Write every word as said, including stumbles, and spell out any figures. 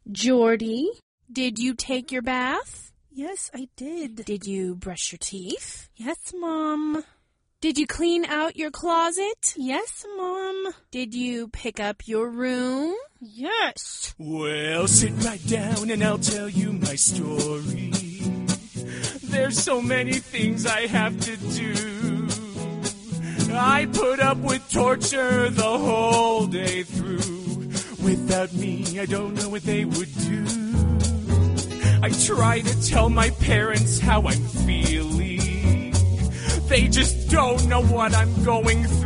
Jordy, did you take your bath? Yes, I did. Did you brush your teeth? Yes, Mom. Did you clean out your closet? Yes, Mom. Did you pick up your room? Yes. Well, sit right down and I'll tell you my story. There's so many things I have to do. I put up with torture the whole day through. Without me, I don't know what they would do. I try to tell my parents how I'm feeling. They just don't know what I'm going through.